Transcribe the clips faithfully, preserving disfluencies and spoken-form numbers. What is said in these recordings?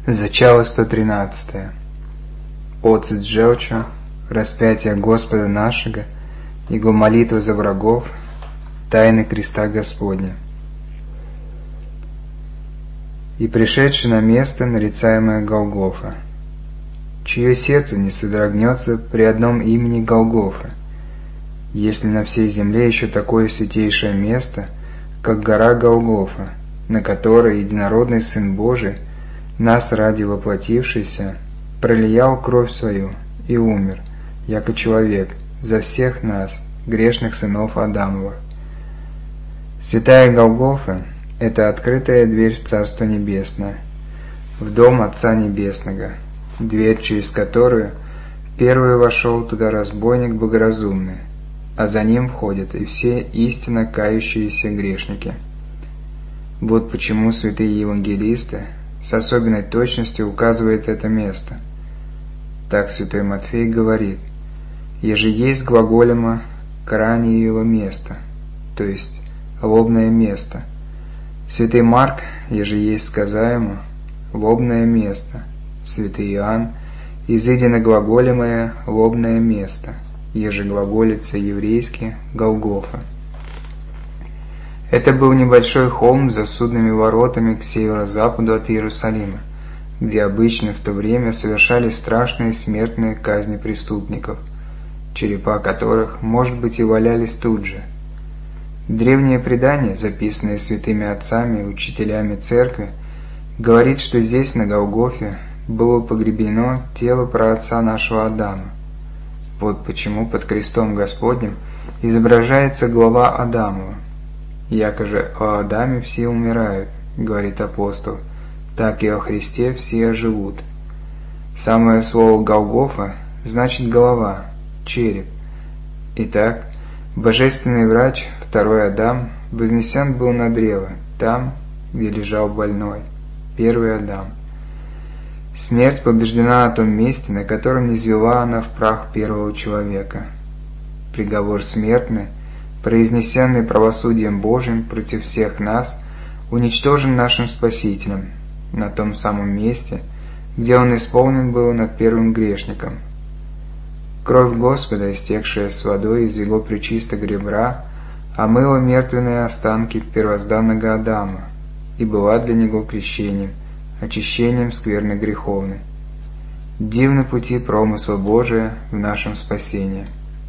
Зачало сто тринадцатое. Оцет желчу, распятие Господа нашего, Его молитва за врагов, тайны креста Господня. И пришедший на место, нарицаемое Голгофа, чье сердце не содрогнется при одном имени Голгофа, если на всей земле еще такое святейшее место, как гора Голгофа, на которой единородный Сын Божий, нас ради воплотившийся, пролиял кровь свою и умер, яко человек, за всех нас, грешных сынов Адамовых. Святая Голгофа – это открытая дверь в Царство Небесное, в дом Отца Небесного, дверь, через которую первый вошел туда разбойник богоразумный, а за ним входят и все истинно кающиеся грешники. Вот почему святые евангелисты с особенной точностью указывают это место. Так святой Матфей говорит: «Еже есть глаголемо краниево место», то есть лобное место. Святый Марк: «Еже есть сказаемо лобное место». Святый Иоанн: «Изыдено глаголемое лобное место, еже глаголится еврейски Голгофа». Это был небольшой холм за судными воротами к северо-западу от Иерусалима, где обычно в то время совершались страшные смертные казни преступников, черепа которых, может быть, и валялись тут же. Древнее предание, записанное святыми отцами и учителями церкви, говорит, что здесь, на Голгофе, было погребено тело праотца нашего Адама. Вот почему под крестом Господним изображается глава Адамова. «Яко же о Адаме все умирают, — говорит апостол, — так и о Христе все оживут». Самое слово «Голгофа» значит «голова», «череп». Итак, божественный врач, второй Адам, вознесен был на древо, там, где лежал больной, первый Адам. Смерть побеждена на том месте, на котором низвела она в прах первого человека. Приговор смертный, произнесенный правосудием Божиим против всех нас, уничтожен нашим Спасителем на том самом месте, где он исполнен был над первым грешником. Кровь Господа, истекшая с водой из его пречистого ребра, омыла мертвенные останки первозданного Адама и была для него крещением, очищением скверны греховной. Дивны пути промысла Божия в нашем спасении.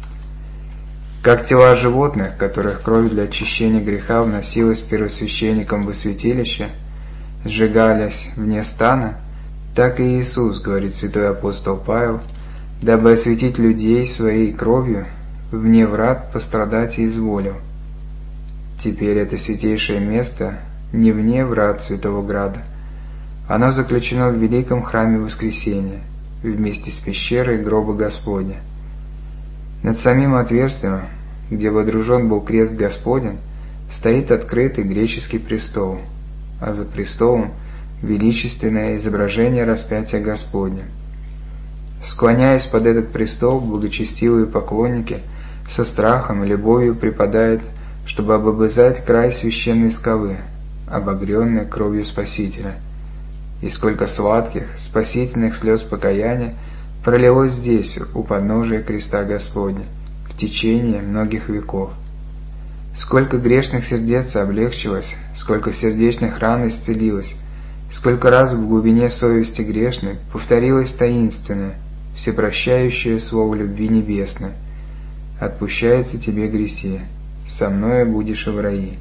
Как тела животных, которых кровь для очищения греха вносилась первосвященником во святилище, сжигались вне стана, так и Иисус, говорит святой апостол Павел, дабы осветить людей своей кровью, вне врат пострадать и изволил. Теперь это святейшее место не вне врат Святого Града. Оно заключено в великом храме Воскресения, вместе с пещерой гроба Господня. Над самим отверстием, где водружен был крест Господень, стоит открытый греческий престол, а за престолом величественное изображение распятия Господня. Склоняясь под этот престол, благочестивые поклонники со страхом и любовью припадают, чтобы обобызать край священной скалы, обогренной кровью Спасителя. И сколько сладких, спасительных слез покаяния пролилось здесь, у подножия креста Господня, в течение многих веков. Сколько грешных сердец облегчилось, сколько сердечных ран исцелилось, сколько раз в глубине совести грешной повторилось таинственное, всепрощающее слово любви небесной: «Отпущается тебе грехи, со мною будешь и в раи».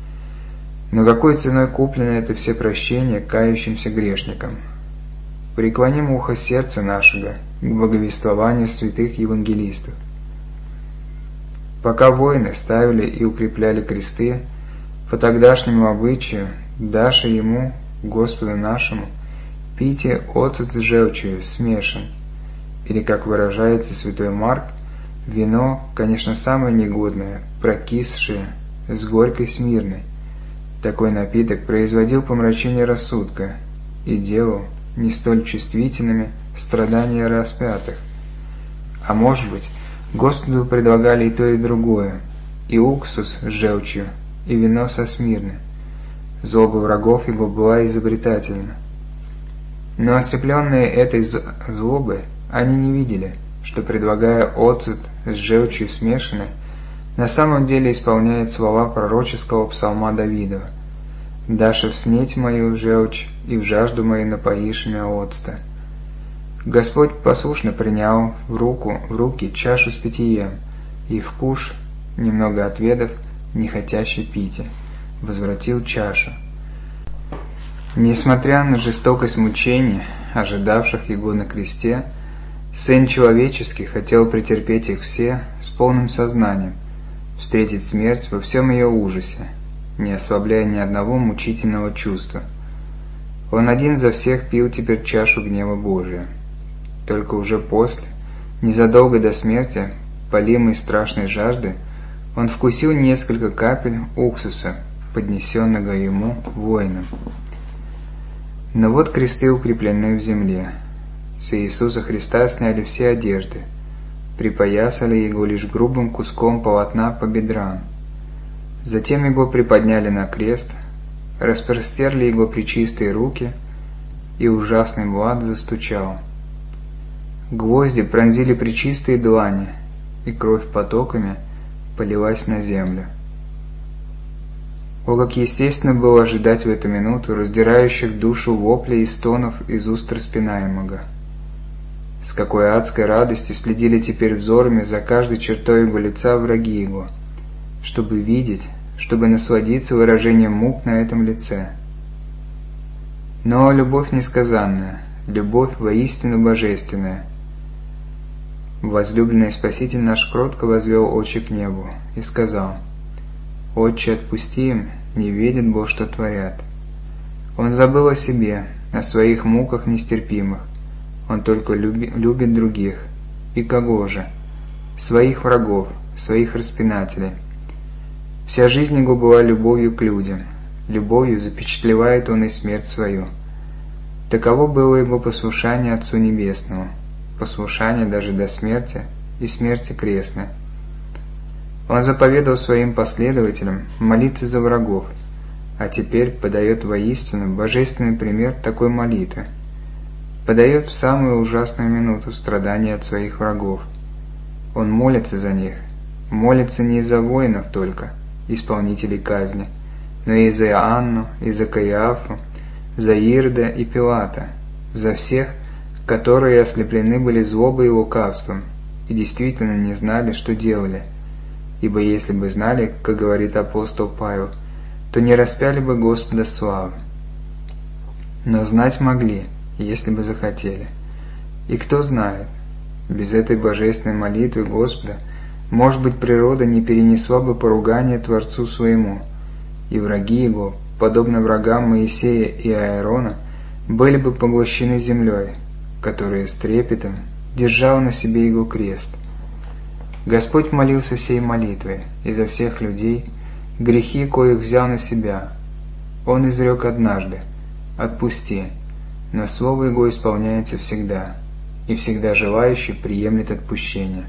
Но какой ценой куплено это всепрощение кающимся грешникам? Преклоним ухо сердца нашего к благовествованию святых евангелистов. Пока воины ставили и укрепляли кресты, по тогдашнему обычаю, даше ему, Господу нашему, пите оцет с желчью смешан, или, как выражается святой Марк, вино, конечно, самое негодное, прокисшее, с горькой смирной. Такой напиток производил помрачение рассудка и делал не столь чувствительными страдания распятых. А может быть, Господу предлагали и то, и другое, и уксус с желчью, и вино со смирной. Злоба врагов его была изобретательна. Но ослепленные этой злобой, они не видели, что, предлагая оцет с желчью смешанной, на самом деле исполняет слова пророческого псалма Давидова: «Дашь в снеть мою желчь, и в жажду мою напоишь меня оцта». Господь послушно принял в руку в руки чашу с питьем, и вкус, немного отведав, не хотящий пить, возвратил чашу. Несмотря на жестокость мучений, ожидавших его на кресте, Сын Человеческий хотел претерпеть их все с полным сознанием, встретить смерть во всем ее ужасе, не ослабляя ни одного мучительного чувства. Он один за всех пил теперь чашу гнева Божия. Только уже после, незадолго до смерти, полимый страшной жажды, он вкусил несколько капель уксуса, поднесенного ему воином. Но вот кресты укреплены в земле. С Иисуса Христа сняли все одежды, припоясали его лишь грубым куском полотна по бедрам. Затем его приподняли на крест, распростерли его пречистые руки, и ужасный млад застучал. Гвозди пронзили пречистые длани, и кровь потоками полилась на землю. О, как естественно было ожидать в эту минуту раздирающих душу воплей и стонов из уст распинаемого. С какой адской радостью следили теперь взорами за каждой чертой его лица враги его, чтобы видеть, чтобы насладиться выражением мук на этом лице. Но любовь несказанная, любовь воистину божественная. Возлюбленный Спаситель наш кротко возвел очи к небу и сказал: «Отче, отпусти им, не видят Бог, что творят». Он забыл о себе, о своих муках нестерпимых. Он только люби, любит других. И кого же? Своих врагов, своих распинателей. Вся жизнь его была любовью к людям. Любовью запечатлевает он и смерть свою. Таково было его послушание Отцу Небесному, послушание даже до смерти и смерти крестной. Он заповедал своим последователям молиться за врагов, а теперь подает воистину божественный пример такой молитвы. Подает в самую ужасную минуту страдания от своих врагов. Он молится за них, молится не из-за воинов только, исполнителей казни, но и за Иоанну, и за Каиафу, за Ирода и Пилата, за всех, которые ослеплены были злобой и лукавством, и действительно не знали, что делали. Ибо если бы знали, как говорит апостол Павел, то не распяли бы Господа славы. Но знать могли, если бы захотели. И кто знает, без этой божественной молитвы Господа, может быть, природа не перенесла бы поругания Творцу своему, и враги его, подобно врагам Моисея и Аарона, были бы поглощены землей, которая с трепетом держала на себе его крест. Господь молился сей молитвой изо всех людей, грехи коих взял на себя. Он изрек однажды: «Отпусти», но слово его исполняется всегда, и всегда желающий приемлет отпущение.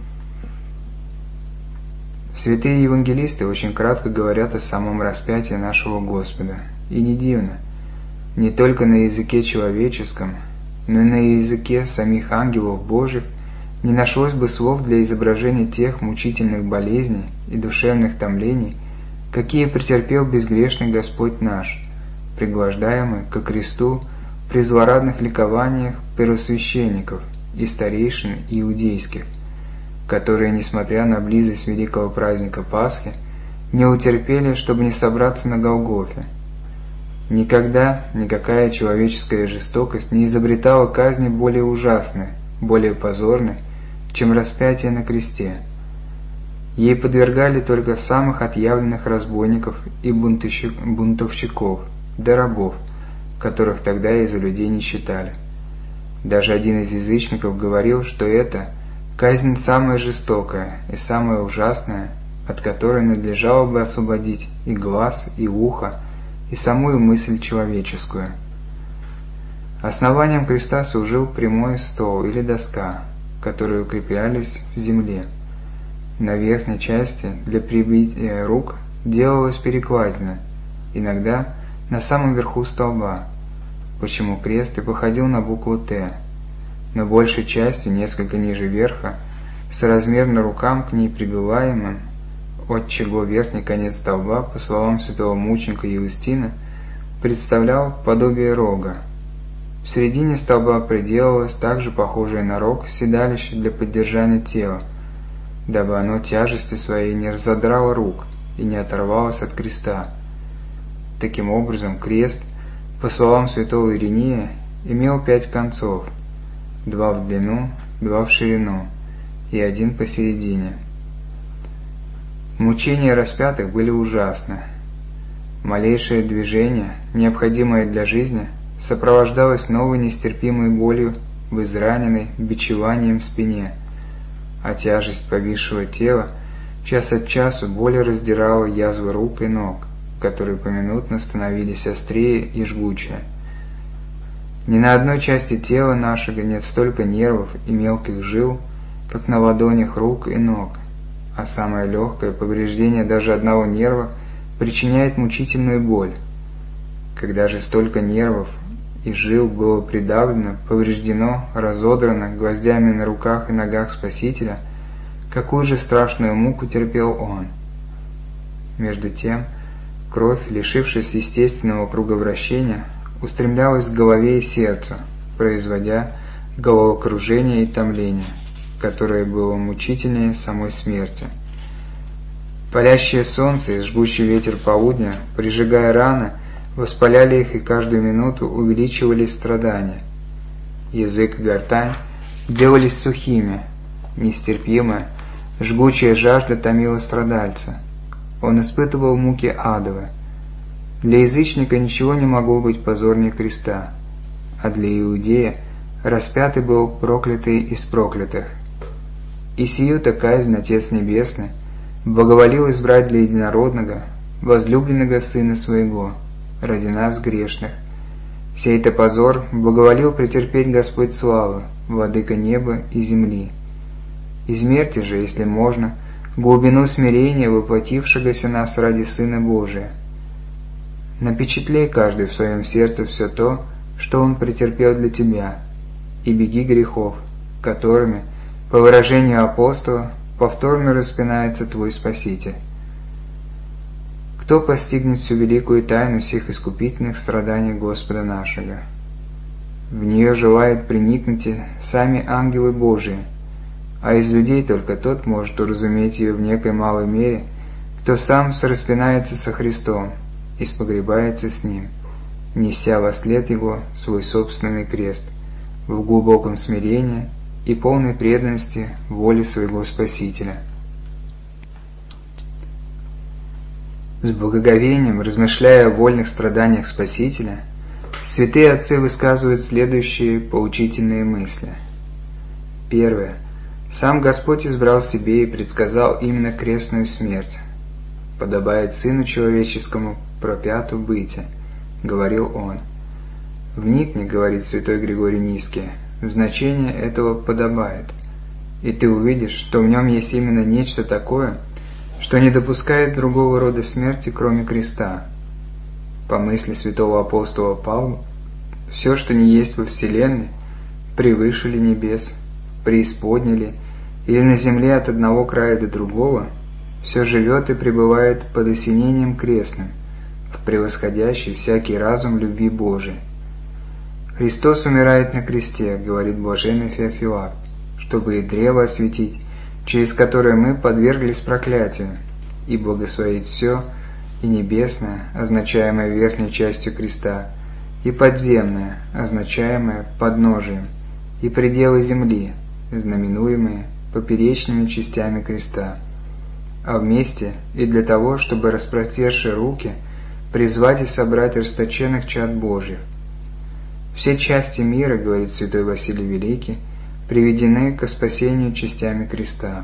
Святые евангелисты очень кратко говорят о самом распятии нашего Господа, и не дивно, не только на языке человеческом, но и на языке самих ангелов Божьих не нашлось бы слов для изображения тех мучительных болезней и душевных томлений, какие претерпел безгрешный Господь наш, пригвождаемый ко кресту при злорадных ликованиях первосвященников и старейшин иудейских, которые, несмотря на близость великого праздника Пасхи, не утерпели, чтобы не собраться на Голгофе. Никогда никакая человеческая жестокость не изобретала казни более ужасной, более позорной, чем распятие на кресте. Ей подвергали только самых отъявленных разбойников и бунтовщиков, да рабов, которых тогда и за людей не считали. Даже один из язычников говорил, что это казнь самая жестокая и самая ужасная, от которой надлежало бы освободить и глаз, и ухо, и самую мысль человеческую. Основанием креста служил прямой стол или доска, которые укреплялись в земле. На верхней части для прибития рук делалась перекладина, иногда на самом верху столба. почему крест и походил на букву «Т», но большей частью, несколько ниже верха, соразмерно рукам к ней прибиваемым, отчего верхний конец столба, по словам святого мученика Юстина, представлял подобие рога. В середине столба приделалось также похожее на рог седалище для поддержания тела, дабы оно тяжестью своей не разодрало рук и не оторвалось от креста. Таким образом, крест, по словам святого Иринея, имел пять концов, два в длину, два в ширину и один посередине. Мучения распятых были ужасны. Малейшее движение, необходимое для жизни, сопровождалось новой нестерпимой болью в израненной, бичеванием в спине, а тяжесть повисшего тела час от часу более раздирала язвы рук и ног, которые поминутно становились острее и жгучее. Ни на одной части тела нашего нет столько нервов и мелких жил, как на ладонях рук и ног, а самое легкое повреждение даже одного нерва причиняет мучительную боль. Когда же столько нервов и жил было придавлено, повреждено, разодрано гвоздями на руках и ногах Спасителя, какую же страшную муку терпел он. Между тем, кровь, лишившись естественного круговращения, устремлялась к голове и сердцу, производя головокружение и томление, которое было мучительнее самой смерти. Палящее солнце и жгучий ветер полудня, прижигая раны, воспаляли их и каждую минуту увеличивали страдания. Язык и гортань делались сухими, нестерпимая, жгучая жажда томила страдальца. Он испытывал муки адовы. Для язычника ничего не могло быть позорнее креста, а для иудея распятый был проклятый из проклятых. И сию-то казнь Отец Небесный благоволил избрать для единородного, возлюбленного Сына Своего, ради нас грешных. Сей-то позор благоволил претерпеть Господь славы, Владыка неба и земли. И смерти же, если можно, глубину смирения воплотившегося нас ради Сына Божия. Напечатлей каждый в своем сердце все то, что Он претерпел для тебя, и беги грехов, которыми, по выражению апостола, повторно распинается твой Спаситель. Кто постигнет всю великую тайну всех искупительных страданий Господа нашего? В нее желают проникнуть сами ангелы Божии, а из людей только тот может уразуметь ее в некой малой мере, кто сам сораспинается со Христом и спогребается с Ним, неся во след Его свой собственный крест, в глубоком смирении и полной преданности воле своего Спасителя. С благоговением, размышляя о вольных страданиях Спасителя, святые отцы высказывают следующие поучительные мысли. Первое. Сам Господь избрал себе и предсказал именно крестную смерть. «Подобает Сыну Человеческому пропяту быти», — говорил Он. «Вникни, — говорит святой Григорий Низкий, — в значение этого «подобает», и ты увидишь, что в нем есть именно нечто такое, что не допускает другого рода смерти, кроме креста. По мысли святого апостола Павла, все, что не есть во вселенной, превыше ли небес, преисподне ли, или на земле от одного края до другого, все живет и пребывает под осенением крестным, в превосходящей всякий разум любви Божией. Христос умирает на кресте, говорит блаженный Феофилакт, чтобы и древо осветить, через которое мы подверглись проклятию, и благословить все, и небесное, означаемое верхней частью креста, и подземное, означаемое подножием, и пределы земли, знаменуемые поперечными частями креста, а вместе и для того, чтобы, распростерши руки, призвать и собрать расточенных чад Божьих. Все части мира, говорит святой Василий Великий, приведены ко спасению частями креста.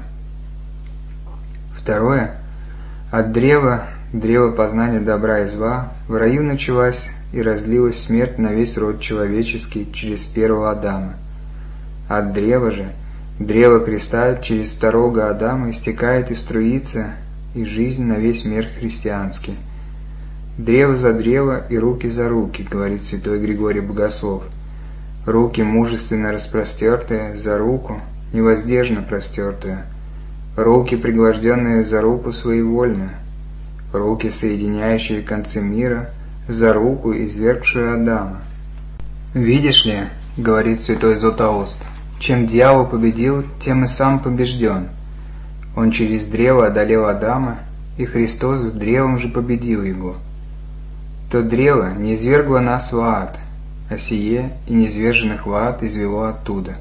Второе. От древа, древа познания добра и зла, в раю началась и разлилась смерть на весь род человеческий через первого Адама. От древа же, древа креста через второго Адама истекает и струится, и жизнь на весь мир христианский. «Древо за древо и руки за руки», — говорит святой Григорий Богослов. «Руки мужественно распростертые за руку, невоздержно простертые. Руки, пригвожденные за руку своевольно. Руки, соединяющие концы мира, за руку, извергшую Адама». «Видишь ли, — говорит святой Златоуст, — чем дьявол победил, тем и сам побежден. Он через древо одолел Адама, и Христос с древом же победил его. То древо не извергло нас в ад, а сие и низверженных в ад извело оттуда».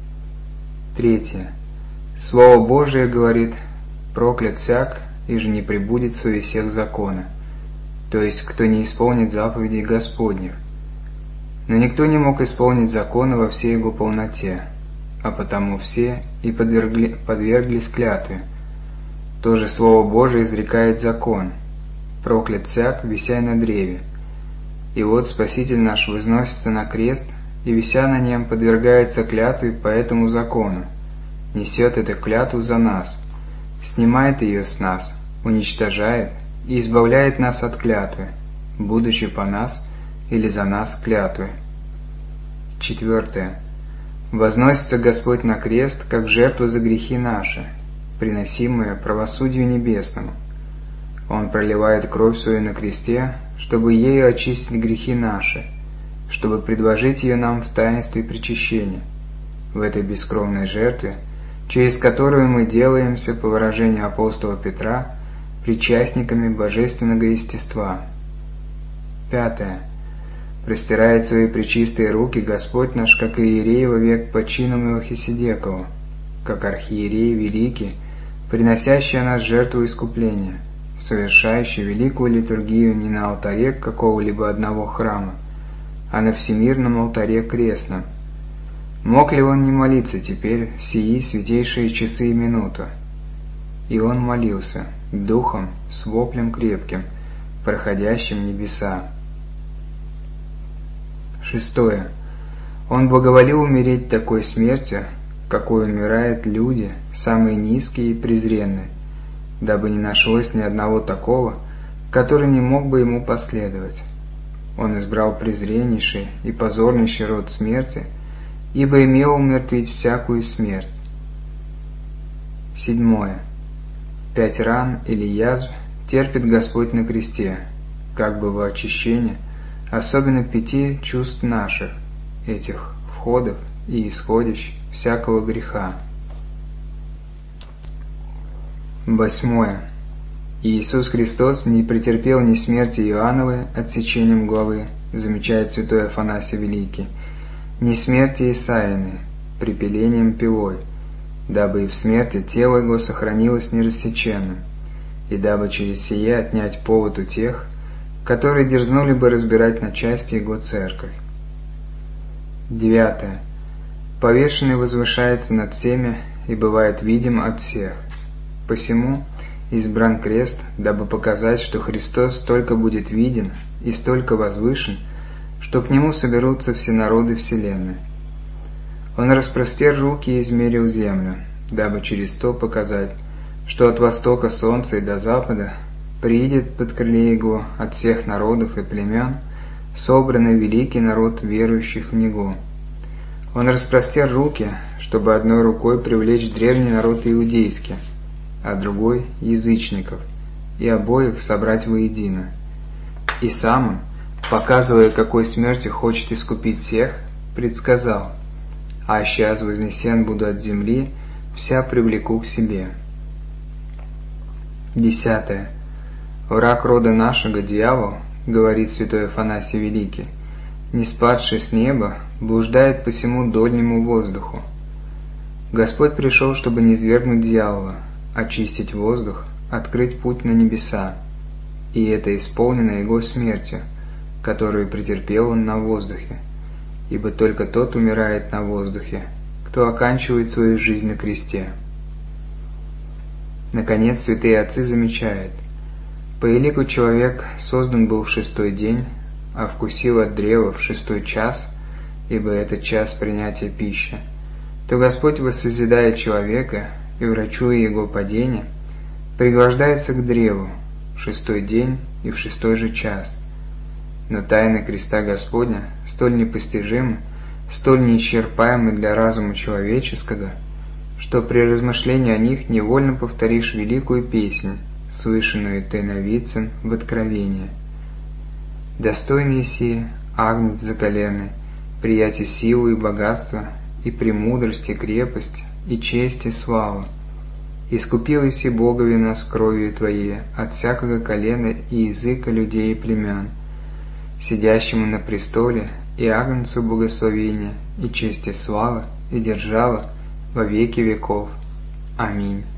Третье. Слово Божие говорит: «Проклят всяк, и же не пребудет в совесях закона», то есть кто не исполнит заповедей Господних. Но никто не мог исполнить закона во всей его полноте, а потому все и подвергли, подверглись клятве. То же Слово Божие изрекает закон: «Проклят всяк, вися на древе». И вот Спаситель наш возносится на крест, и, вися на нем, подвергается клятве по этому закону, несет эту клятву за нас, снимает ее с нас, уничтожает и избавляет нас от клятвы, будучи по нас или за нас клятвы. Четвертое. Возносится Господь на крест, как жертва за грехи наши, приносимые правосудию небесному. Он проливает кровь свою на кресте, чтобы ею очистить грехи наши, чтобы предложить ее нам в таинстве причащения, в этой бескровной жертве, через которую мы делаемся, по выражению апостола Петра, причастниками божественного естества. Пятое. Простирает свои пречистые руки Господь наш, как иерей во век по чину Мелхиседекову, как архиерей великий, приносящий о нас жертву искупления, совершающий великую литургию не на алтаре какого-либо одного храма, а на всемирном алтаре крестном. Мог ли он не молиться теперь в сии святейшие часы и минуту? И он молился, духом, с воплем крепким, проходящим небеса. Шестое. Он благоволил умереть такой смертью, какой умирают люди, самые низкие и презренные, дабы не нашлось ни одного такого, который не мог бы ему последовать. Он избрал презреннейший и позорнейший род смерти, ибо имел умертвить всякую смерть. Седьмое. Пять ран или язв терпит Господь на кресте, как бы во очищение, особенно пяти чувств наших, этих входов и исходищ всякого греха. Восьмое. Иисус Христос не претерпел ни смерти Иоанновой отсечением главы, замечает святой Афанасий Великий, ни смерти Исаины, припилением пилой, дабы и в смерти тело его сохранилось нерассеченным, и дабы через сие отнять повод у тех, которые дерзнули бы разбирать на части его церковь. Девятое. Повешенный возвышается над всеми и бывает видим от всех. Посему избран крест, дабы показать, что Христос столько будет виден и столько возвышен, что к Нему соберутся все народы вселенной. Он распростер руки и измерил землю, дабы через то показать, что от востока солнца и до запада приидет под крыле Его от всех народов и племен собранный великий народ верующих в Него. Он распростер руки, чтобы одной рукой привлечь древний народ иудейский, а другой – язычников, и обоих собрать воедино. И сам он, показывая, какой смертью хочет искупить всех, предсказал: «А сейчас вознесен буду от земли, вся привлеку к себе». Десятое. Враг рода нашего, дьявол, говорит святой Афанасий Великий, не спадший с неба, блуждает по всему дольнему воздуху. Господь пришел, чтобы не низвергнуть дьявола, очистить воздух, открыть путь на небеса, и это исполнено Его смертью, которую претерпел Он на воздухе, ибо только тот умирает на воздухе, кто оканчивает свою жизнь на кресте. Наконец, святые отцы замечают: по елику человек создан был в шестой день, а вкусил от древа в шестой час, ибо это час принятия пищи, то Господь воссозидает человека и, врачуя его падение, пригвождается к древу, в шестой день и в шестой же час. Но тайны креста Господня столь непостижимы, столь неисчерпаемы для разума человеческого, что при размышлении о них невольно повторишь великую песнь, слышанную тайновидцем в Откровении. Достойный сии, агнец закаленный, прияти силу и богатство, и премудрость, и крепость, и честь, и славу. Искупил иси Богови нас кровью Твоей от всякого колена и языка людей и племен, сидящему на престоле, и агнцу благословения, и честь, и слава, и держава во веки веков. Аминь.